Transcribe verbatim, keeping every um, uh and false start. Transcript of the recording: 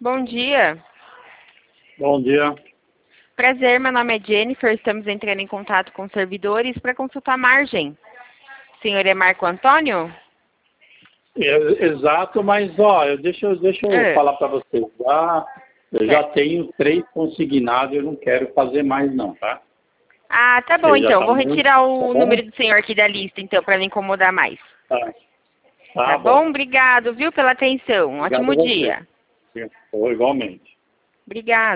Bom dia. Bom dia. Prazer, meu nome é Jennifer. Estamos entrando em contato com servidores para consultar a margem. O senhor é Marco Antônio? É, exato, mas ó, eu, deixa, eu- deixa eu É. falar para você. Já, eu já Certo. tenho três consignados, eu não quero fazer mais não, tá? Ah, tá bom Você já então. tá Vou muito, retirar tá o bom? número do senhor aqui da lista, então, para não incomodar mais. Tá, Tá tá bom? bom. Obrigado, viu, pela atenção. Um Obrigado a ótimo você. dia. Igualmente. Obrigado.